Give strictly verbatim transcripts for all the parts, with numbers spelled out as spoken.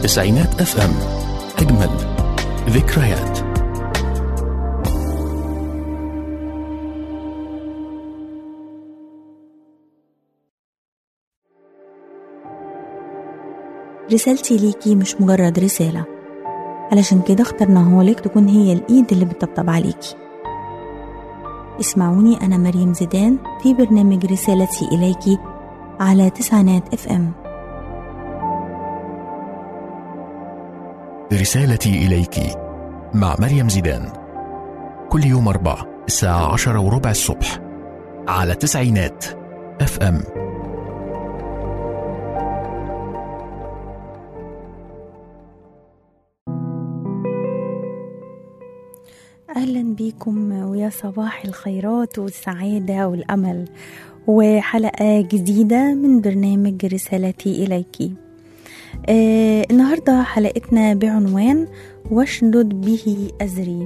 تسعينات اف ام. اجمل ذكريات. رسالتي ليكي مش مجرد رسالة، علشان كده اخترناها لك تكون هي الإيد اللي بتطبطب عليكي. اسمعوني أنا مريم زيدان في برنامج رسالتي إليكي على تسعينات اف ام. رسالتي إليك مع مريم زيدان، كل يوم أربعة الساعة عشرة وربع الصبح على تسعينات اف ام. أهلا بيكم ويا صباح الخيرات والسعادة والأمل، وحلقة جديدة من برنامج رسالتي إليكي. آه النهاردة حلقتنا بعنوان واشدد به أزري.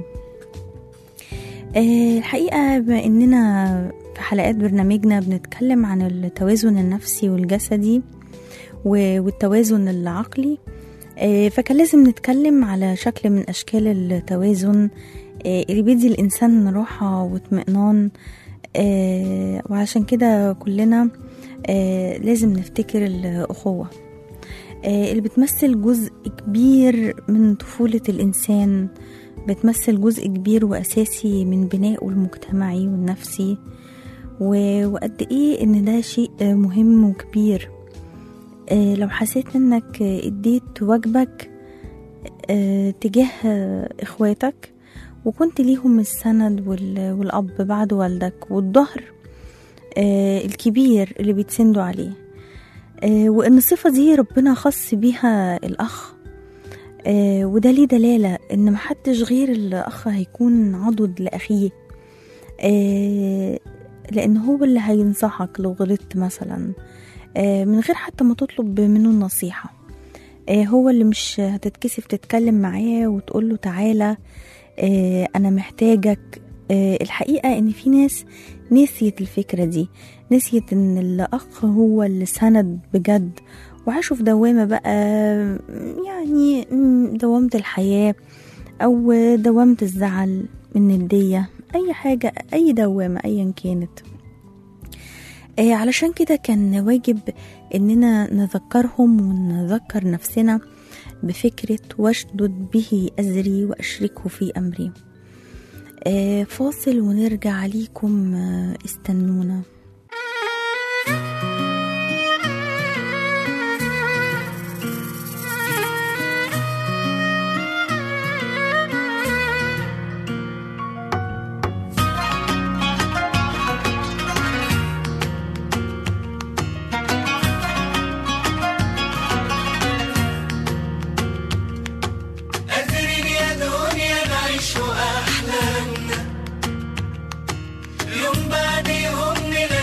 آه الحقيقة بما إننا في حلقات برنامجنا بنتكلم عن التوازن النفسي والجسدي والتوازن العقلي، آه فكان لازم نتكلم على شكل من أشكال التوازن آه اللي بيدي الإنسان راحة واطمئنان. آه وعشان كده كلنا آه لازم نفتكر الأخوة اللي بتمثل جزء كبير من طفولة الإنسان، بتمثل جزء كبير وأساسي من بنائه المجتمعي والنفسي، وقد إيه إن ده شيء مهم وكبير. لو حسيت إنك اديت واجبك تجاه إخواتك وكنت ليهم السند والأب بعد والدك والظهر الكبير اللي بيتسندوا عليه، آه وإن الصفة دي ربنا خص بيها الأخ، آه وده ليه دلالة إن محدش غير الأخ هيكون عضد لأخيه، آه لأن هو اللي هينصحك لو غلطت مثلا، آه من غير حتى ما تطلب منه النصيحة. آه هو اللي مش هتتكسف تتكلم معاه وتقوله تعالى آه أنا محتاجك. آه الحقيقة إن في ناس نسيت الفكرة دي، نسيت ان الاخ هو اللي سند بجد، وعاشوا في دوامة بقى، يعني دوامة الحياة او دوامة الزعل من الدية، اي حاجة، اي دوامة ايا كانت. آه علشان كده كان واجب اننا نذكرهم ونذكر نفسنا بفكرة واشدد به أزري وأشركه في أمري. آه فاصل ونرجع ليكم، آه استنونا. يوم بعد يوم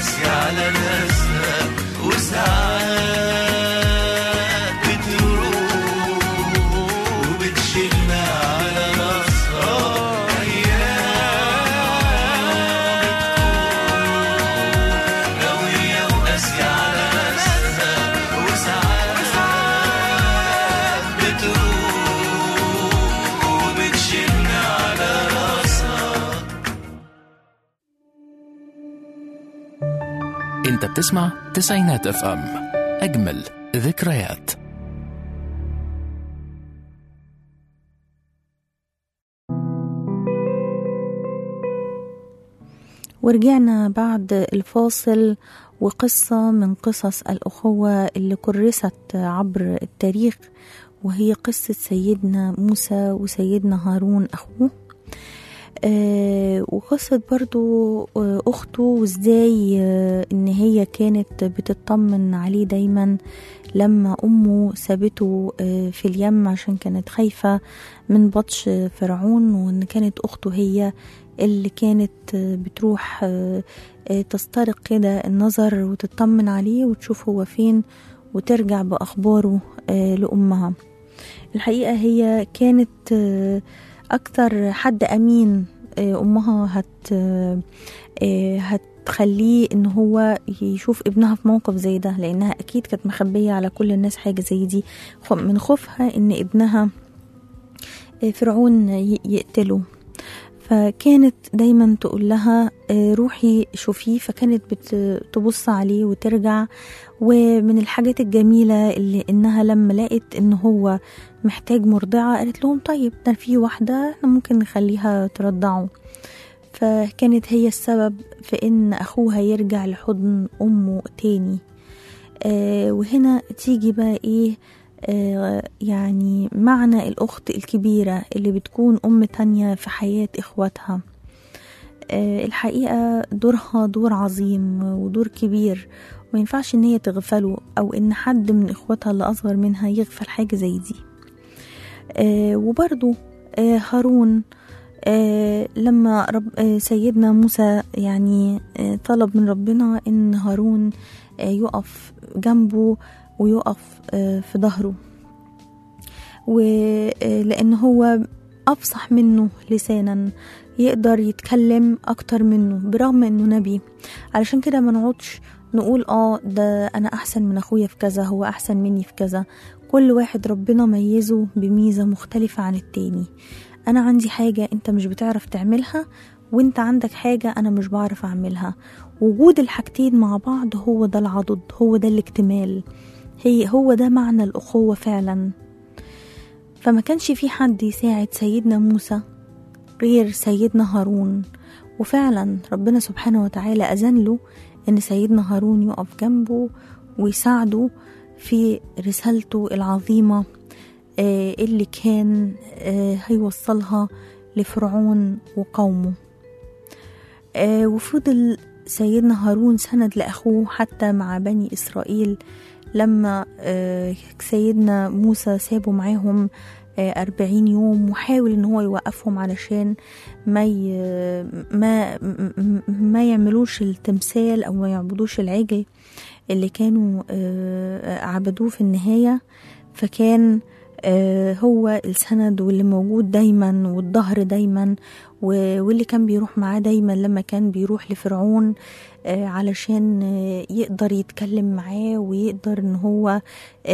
قاسية على ناسها وساعات بتروح وبتشيلنا على راسها أيام بتكون قوية وقاسية على ناسها وساعات بتروح وبتشيلنا على راسها. انت بتسمع تسعينات اف ام، اجمل ذكريات. ورجعنا بعد الفاصل، وقصة من قصص الأخوة اللي كرست عبر التاريخ، وهي قصة سيدنا موسى وسيدنا هارون أخوه. آه وقصة برضو آه أخته، وإزاي آه إن هي كانت بتطمن عليه دايما لما أمه سابته آه في اليم عشان كانت خايفة من بطش فرعون، وإن كانت أخته هي اللي كانت آه بتروح آه آه تسترق كده النظر وتطمن عليه وتشوف هو فين وترجع بأخباره آه لأمها. الحقيقة هي كانت آه أكتر حد أمين أمها هت هتخليه إن هو يشوف ابنها في موقف زي ده، لأنها أكيد كانت مخبية على كل الناس حاجة زي دي من خوفها إن ابنها فرعون يقتله. فكانت دايما تقول لها روحي شوفيه، فكانت بتبص عليه وترجع. ومن الحاجات الجميلة اللي إنها لما لقت إن هو محتاج مرضعة قالت لهم طيب ده في واحدة احنا ممكن نخليها ترضعه. فكانت هي السبب في إن أخوها يرجع لحضن أمه تاني. آه وهنا تيجي بقى إيه آه يعني معنى الأخت الكبيرة اللي بتكون أم تانية في حياة إخواتها. آه الحقيقة دورها دور عظيم ودور كبير، ما ينفعش ان هي تغفله او ان حد من اخواتها اللي اصغر منها يغفل حاجة زي دي. آه وبرضو آه هارون آه لما رب آه سيدنا موسى يعني آه طلب من ربنا ان هارون آه يقف جنبه ويقف آه في ظهره، ولأن هو أفصح منه لسانا، يقدر يتكلم أكتر منه برغم أنه نبي. علشان كده ما نقعدش نقول آه ده أنا أحسن من أخويا في كذا، هو أحسن مني في كذا. كل واحد ربنا ميزه بميزة مختلفة عن التاني. أنا عندي حاجة أنت مش بتعرف تعملها، وأنت عندك حاجة أنا مش بعرف أعملها. وجود الحاجتين مع بعض هو ده العضد، هو ده الاكتمال، هي هو ده معنى الأخوة فعلا. فما كانش في حد يساعد سيدنا موسى غير سيدنا هارون، وفعلا ربنا سبحانه وتعالى أذن له أن سيدنا هارون يقف جنبه ويساعده في رسالته العظيمة اللي كان هيوصلها لفرعون وقومه. وفضل سيدنا هارون سند لأخوه حتى مع بني إسرائيل، لما سيدنا موسى سابوا معاهم أربعين يوم وحاول ان هو يوقفهم علشان ما ي... ما ما يعملوش التمثال او ما يعبدوش العجل اللي كانوا عبدوه في النهاية. فكان هو السند واللي موجود دايما والظهر دايما، واللي كان بيروح معاه دايما لما كان بيروح لفرعون علشان يقدر يتكلم معاه ويقدر ان هو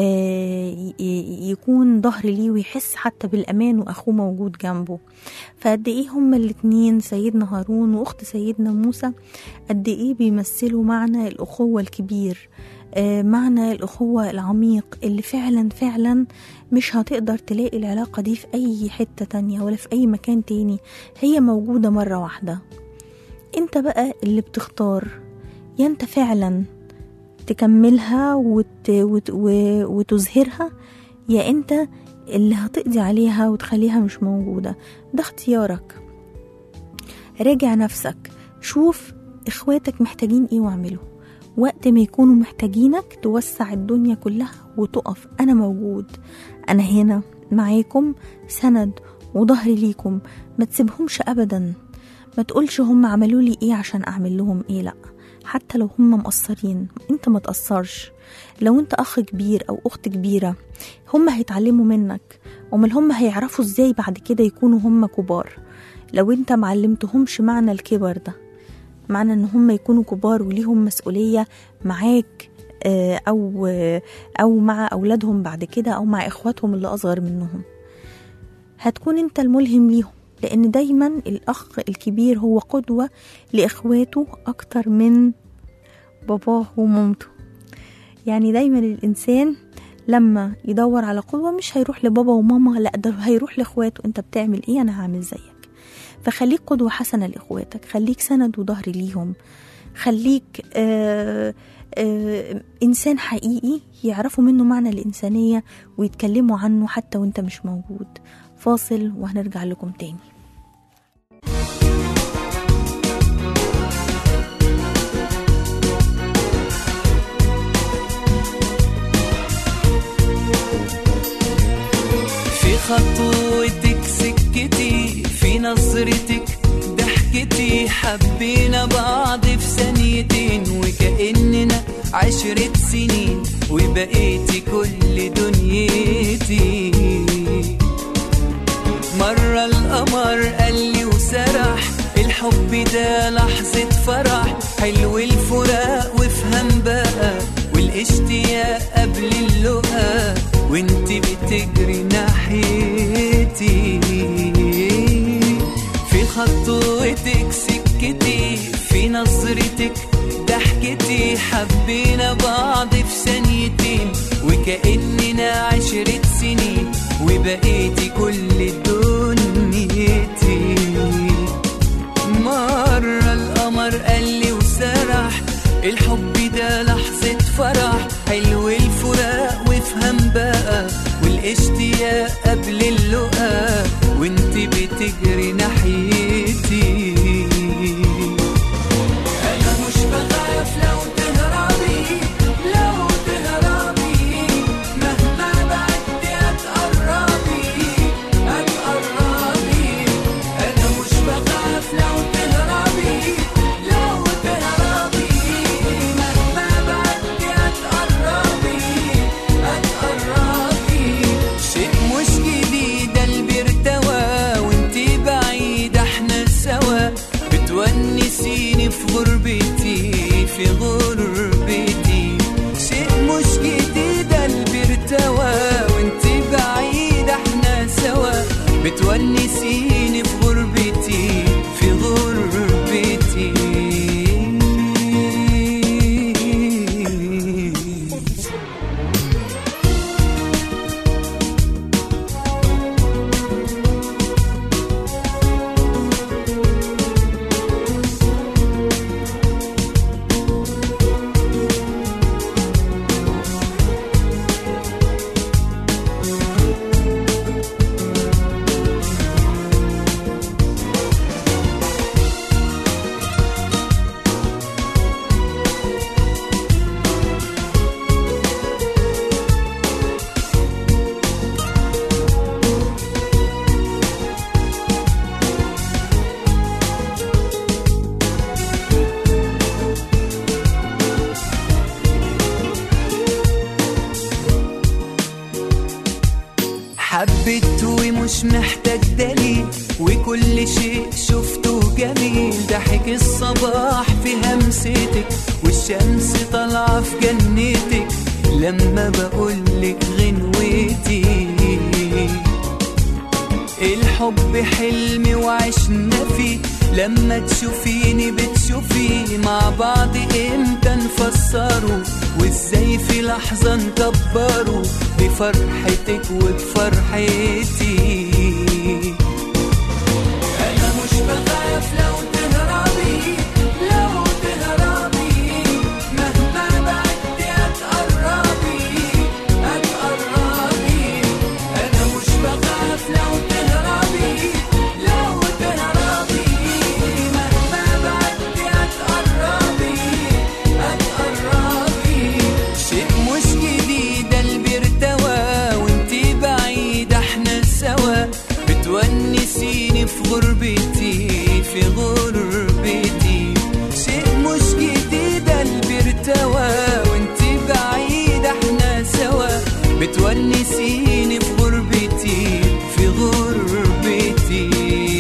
يكون ظهر ليه ويحس حتى بالأمان وأخوه موجود جنبه. فقد ايه هما الاتنين سيدنا هارون واخت سيدنا موسى قد ايه بيمثلوا معنى الأخوة الكبير، معنى الأخوة العميق اللي فعلا فعلا مش هتقدر تلاقي العلاقة دي في أي حتة تانية ولا في أي مكان تاني، هي موجودة مرة واحدة. انت بقى اللي بتختار، يا انت فعلا تكملها وت... وت... وتظهرها، يا انت اللي هتقضي عليها وتخليها مش موجودة. ده اختيارك. راجع نفسك، شوف اخواتك محتاجين ايه واعمله. وقت ما يكونوا محتاجينك توسع الدنيا كلها وتقف، انا موجود، انا هنا معاكم سند وظهري ليكم. ما تسيبهمش ابدا، ما تقولش هم عملوا لي ايه عشان اعمل لهم ايه، لا، حتى لو هم مقصرين انت ما تقصرش. لو انت اخ كبير او اخت كبيرة هم هيتعلموا منك، امال هم هيعرفوا ازاي بعد كده يكونوا هم كبار لو انت معلمتهمش معنى الكبر ده، معنى ان هم يكونوا كبار وليهم مسؤولية معاك او او مع اولادهم بعد كده او مع اخواتهم اللي اصغر منهم. هتكون انت الملهم ليهم، لان دايما الاخ الكبير هو قدوة لاخواته اكتر من باباه ومامته. يعني دايما الانسان لما يدور على قدوة مش هيروح لبابا وماما، لا ده هيروح لاخواته. انت بتعمل ايه؟ انا هعمل زيك. فخليك قدوة حسنة لاخواتك، خليك سند وظهر ليهم، خليك آآ آآ انسان حقيقي يعرفوا منه معنى الانسانية ويتكلموا عنه حتى وانت مش موجود. فاصل وهنرجع لكم تاني. في خطوتك سكتي، في نظرتك ضحكتي، حبينا بعض في ثانيتين وكأننا عشرة سنين وبقيتي كل دنيتي. مرة القمر قال لي وسرح، الحب ده لحظة فرح، حلو الفراق وافهم بقى، والاشتياق قبل اللقا وانت بتجري ناحيتي. في خطوتك سكتي، في نظرتك ضحكتي، حبينا بعض في ثانيتين وكأننا عشرة سنين وبقيتي كل دنيتي. مرة القمر قال لي وسرح، الحب ده لحظة فرح، حلو الفراق وافهم بقى، والاشتياق قبل اللقا وانت بتجري ناحيتي. انا مش بخاف لو تهربي، لو تهربي مهما بعدتي هتقربي هتقربي. انا مش بخاف لو تهربي، لو تهربي مهما بعدتي هتقربي هتقربي. شيء مش جديد قلبي ارتوى وانتي بعيدة احنا سوا، بتونسيني في غربتي في غربتي. شيء مش جديد قلبي ارتوى وانتي بعيدة احنا سوا، بتونسيني في غربتي في غربتي. حبيت ومش محتاج دليل، وكل شيء شفته جميل، ضحك الصباح في همستك والشمس طالعة في جنتك لما بقولك غنوتي. الحب حلمي وعشنا فيه، لما تشوفيني بتشوفيه، مع بعض امتى نفسره وازاي في لحظة نكبره بفرحتك وبفرحتي. انا مش بخاف لو تهربي، لو تهربي مهما بعدتي هتقربي هتقربي. انا مش بخاف لو تهربي، لو تهربي مهما بعدتي هتقربي هتقربي. شيء مش جديد قلبي ارتوى وانتي بعيدة احنا سوا، تونسيني في غربتي في غربتي.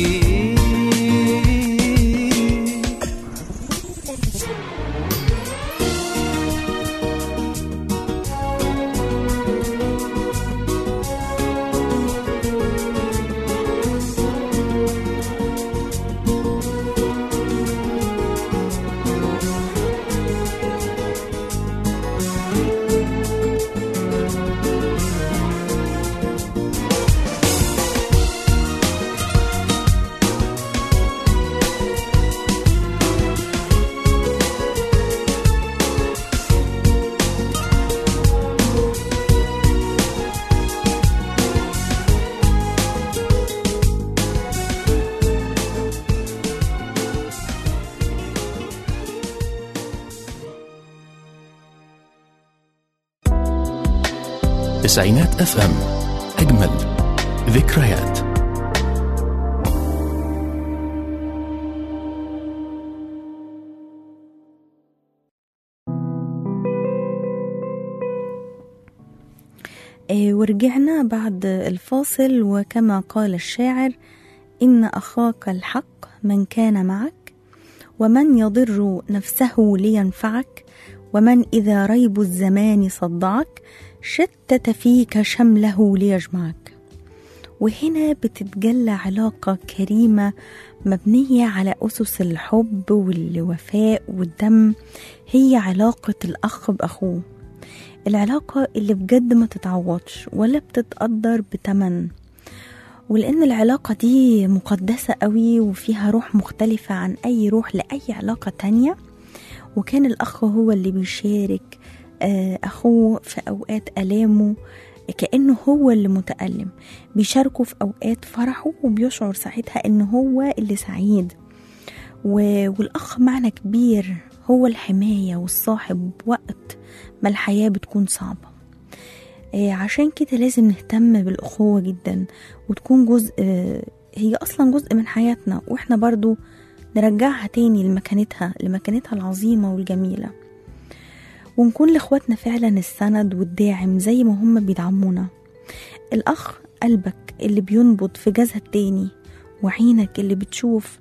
تسعينات اف ام، اجمل ذكريات. ورجعنا بعد الفاصل، وكما قال الشاعر: إن أخاك الحق من كان معك، ومن يضر نفسه لينفعك، ومن إذا ريب الزمان صدعك شتت فيك شمله ليجمعك. وهنا بتتجلى علاقة كريمة مبنية على أسس الحب والوفاء والدم، هي علاقة الأخ بأخوه، العلاقة اللي بجد ما تتعوضش ولا بتتقدر بتمن. ولأن العلاقة دي مقدسة قوي وفيها روح مختلفة عن أي روح لأي علاقة تانية، وكان الأخ هو اللي بيشارك أخوه في أوقات ألامه، كأنه هو اللي متألم، بيشاركه في أوقات فرحه وبيشعر ساعتها إنه هو اللي سعيد. والأخ معنى كبير، هو الحماية والصاحب وقت ما الحياة بتكون صعبة. عشان كده لازم نهتم بالأخوة جدا، وتكون جزء، هي أصلا جزء من حياتنا، وإحنا برضو نرجعها تاني لمكانتها لمكانتها العظيمة والجميلة، ونكون لإخواتنا فعلا السند والداعم زي ما هم بيدعمونا. الأخ قلبك اللي بينبض في جسد تاني، وعينك اللي بتشوف،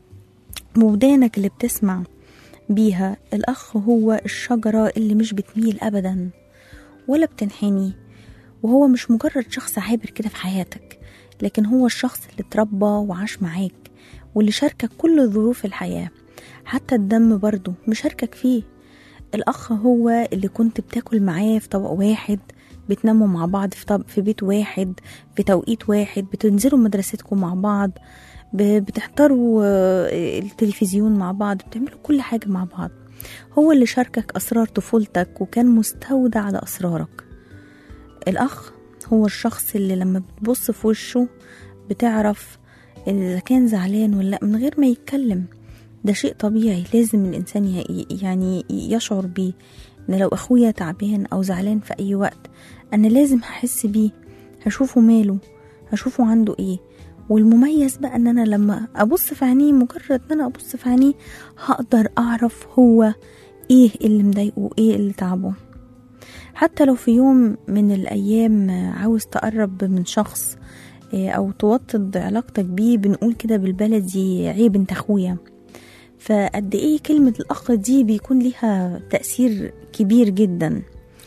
وودانك اللي بتسمع بيها. الأخ هو الشجرة اللي مش بتميل أبدا ولا بتنحني، وهو مش مجرد شخص عابر كده في حياتك، لكن هو الشخص اللي اتربى وعاش معاك، واللي شاركك كل ظروف الحياة، حتى الدم برضو مشاركك فيه. الأخ هو اللي كنت بتاكل معاه في طبق واحد، بتناموا مع بعض في, طب في بيت واحد، في توقيت واحد، بتنزلوا مدرستكم مع بعض، بتحضروا التلفزيون مع بعض، بتعملوا كل حاجة مع بعض. هو اللي شاركك أسرار طفولتك وكان مستودع على أسرارك. الأخ هو الشخص اللي لما بتبص في وشه بتعرف إذا كان زعلان ولا لأ من غير ما يتكلم. ده شيء طبيعي لازم الإنسان يعني يشعر بيه، إن لو أخويا تعبان أو زعلان في أي وقت أنا لازم هحس بيه، هشوفه ماله، هشوفه عنده إيه. والمميز بقى ان انا لما ابص في عينيه، مجرد ان انا ابص في عينيه هقدر اعرف هو ايه اللي مضايقه وايه اللي تعبه. حتى لو في يوم من الايام عاوز تقرب من شخص او توطد علاقتك بيه، بنقول كده بالبلدي عيب انت اخويا. فقد ايه كلمة الاخ دي بيكون ليها تأثير كبير جدا.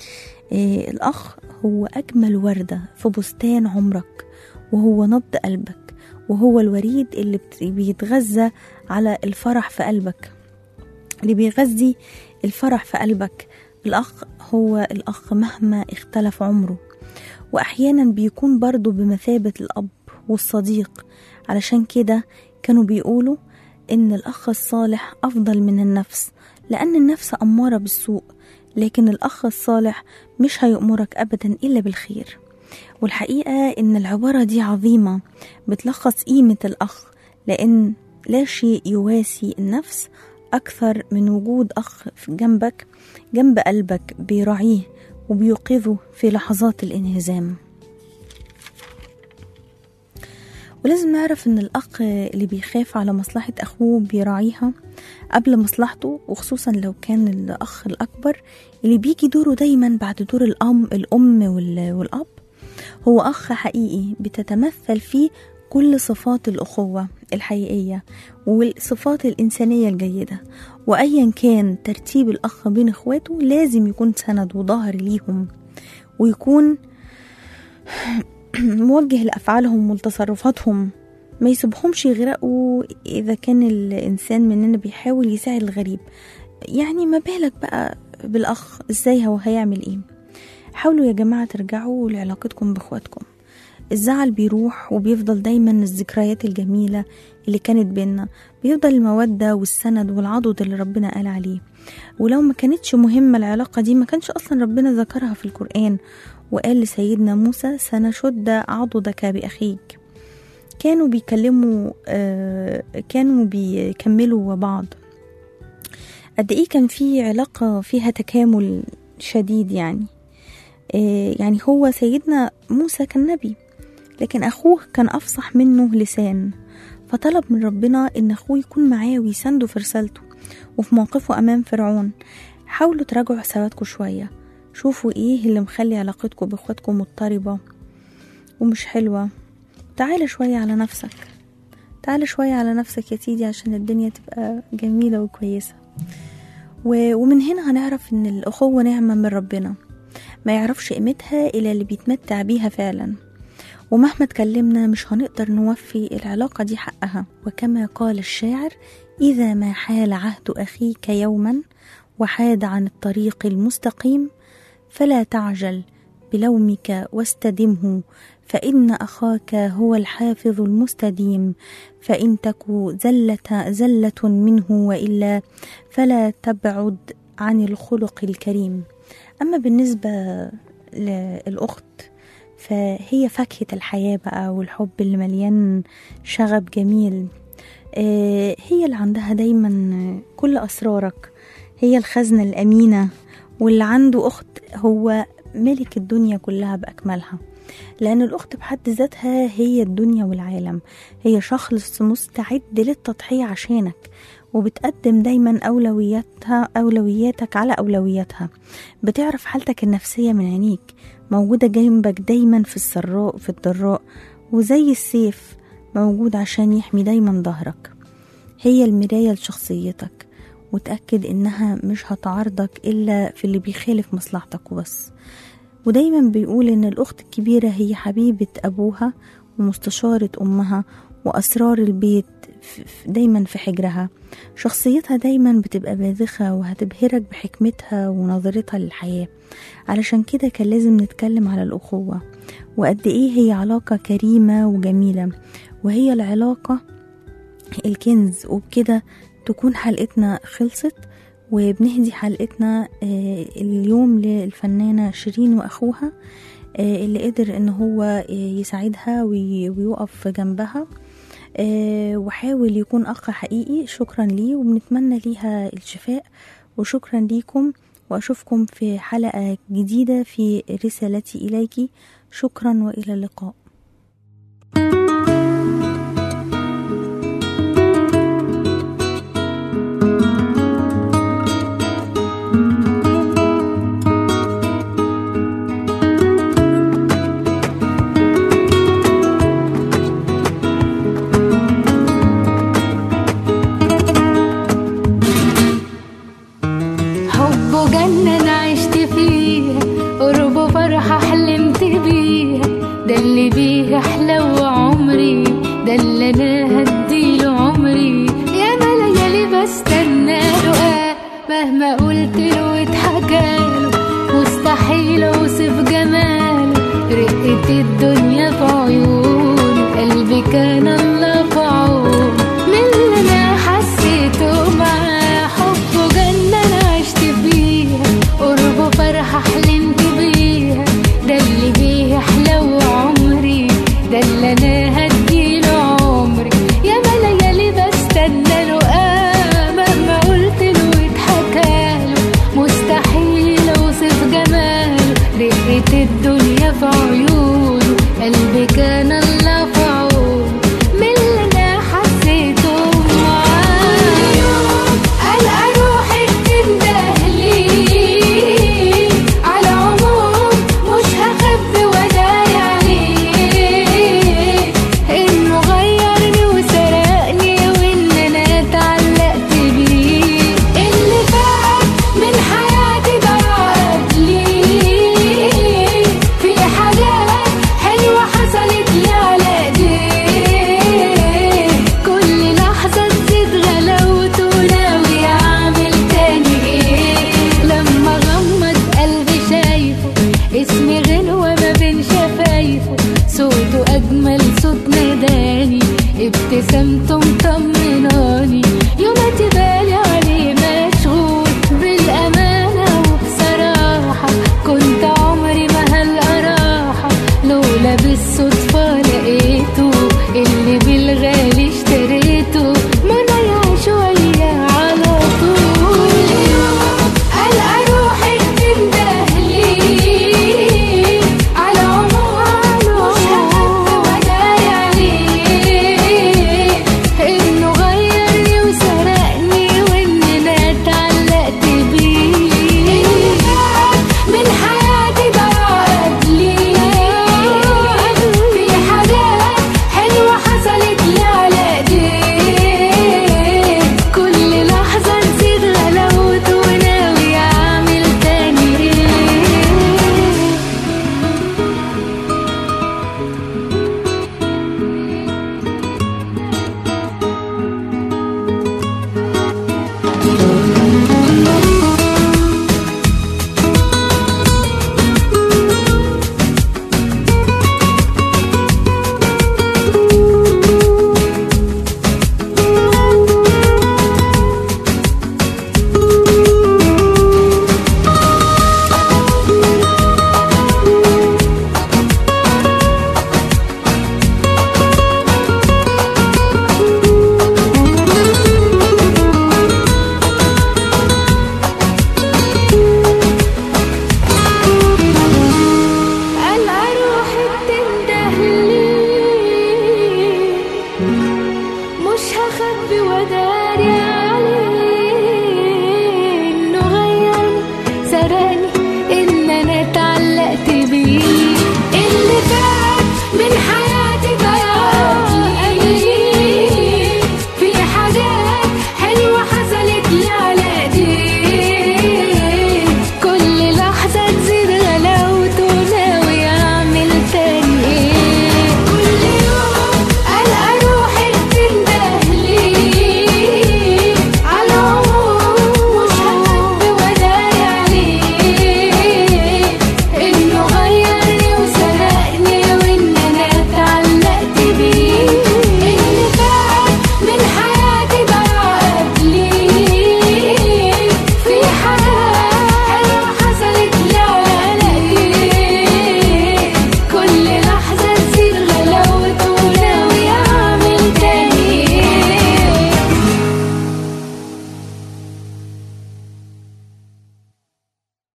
الاخ هو اجمل وردة في بستان عمرك، وهو نبض قلبك، وهو الوريد اللي بيتغذى على الفرح في قلبك، اللي بيغذي الفرح في قلبك. الأخ هو الأخ مهما اختلف عمره، وأحيانا بيكون برضو بمثابة الأب والصديق. علشان كده كانوا بيقولوا إن الأخ الصالح أفضل من النفس، لأن النفس أمارة بالسوء، لكن الأخ الصالح مش هيأمرك أبدا إلا بالخير. والحقيقة إن العبارة دي عظيمة بتلخص قيمة الأخ، لأن لا شيء يواسي النفس أكثر من وجود أخ في جنبك، جنب قلبك، بيراعيه وبيوقظه في لحظات الانهزام. ولازم نعرف ان الاخ اللي بيخاف على مصلحة اخوه بيراعيها قبل مصلحته، وخصوصا لو كان الاخ الاكبر اللي بيجي دوره دايما بعد دور الام الام والاب، هو اخ حقيقي بتتمثل فيه كل صفات الاخوة الحقيقية والصفات الانسانية الجيدة. وايا كان ترتيب الاخ بين اخواته لازم يكون سند وظهر ليهم، ويكون موجه لأفعالهم ولتصرفاتهم، ما يسيبهمش يغرقوا إذا كان الإنسان مننا بيحاول يساعد الغريب. يعني ما بالك بقى بالأخ، إزاي هو هيعمل إيه؟ حاولوا يا جماعة ترجعوا لعلاقتكم بإخواتكم. الزعل بيروح وبيفضل دايما الذكريات الجميلة اللي كانت بينا، بيفضل المودة والسند والعضد اللي ربنا قال عليه. ولو ما كانتش مهمة العلاقة دي ما كانش أصلا ربنا ذكرها في القرآن وقال لسيدنا موسى سنشد عضدك بأخيك. كانوا بيكلموا آه كانوا بيكملوا بعض. قد ايه كان في علاقة فيها تكامل شديد. يعني آه يعني هو سيدنا موسى كان نبي، لكن أخوه كان أفصح منه لسان، فطلب من ربنا إن أخوه يكون معاه ويسنده في رسالته وفي موقفه أمام فرعون. حاولوا تراجعوا حساباتكم شوية، شوفوا ايه اللي مخلي علاقتكم باخواتكم مضطربة ومش حلوة. تعال شوية على نفسك، تعال شوية على نفسك يا سيدي عشان الدنيا تبقى جميلة وكويسة. ومن هنا هنعرف ان الأخوة نعمة من ربنا، ما يعرفش قيمتها إلا اللي بيتمتع بيها فعلا. ومهما تكلمنا مش هنقدر نوفي العلاقة دي حقها. وكما قال الشاعر: إذا ما حال عهد أخيك يوما وحاد عن الطريق المستقيم فلا تعجل بلومك واستدمه، فإن أخاك هو الحافظ المستديم، فإن تكو زلة, زلة منه وإلا فلا تبعد عن الخلق الكريم. أما بالنسبة للأخت فهي فاكهة الحياة بقى والحب اللي مليان شغب جميل. هي اللي عندها دايما كل أسرارك، هي الخزنة الأمينة. واللي عنده أخت هو ملك الدنيا كلها بأكملها، لأن الأخت بحد ذاتها هي الدنيا والعالم. هي شخص مستعد للتضحية عشانك، وبتقدم دايما أولوياتها أولوياتك على أولوياتها. بتعرف حالتك النفسية من عينيك، موجودة جنبك دايما في السراء في الضراء، وزي السيف موجود عشان يحمي دايما ظهرك. هي المراية لشخصيتك، وتأكد إنها مش هتعارضك إلا في اللي بيخالف مصلحتك وبس. ودايما بيقول إن الأخت الكبيرة هي حبيبة أبوها ومستشارة أمها، وأسرار البيت دايما في حجرها. شخصيتها دايما بتبقى باذخة وهتبهرك بحكمتها ونظرتها للحياة. علشان كده كان لازم نتكلم على الأخوة وقد إيه هي علاقة كريمة وجميلة، وهي العلاقة الكنز. وبكده تكون حلقتنا خلصت، وبنهدي حلقتنا اليوم للفنانة شيرين وأخوها اللي قدر إن هو يساعدها ويوقف جنبها وحاول يكون أخ حقيقي. شكرا ليه وبنتمنى ليها الشفاء، وشكرا ليكم، وأشوفكم في حلقة جديدة في رسالتي إليك. شكرا وإلى اللقاء. مهما قلت له واتحكاله مستحيل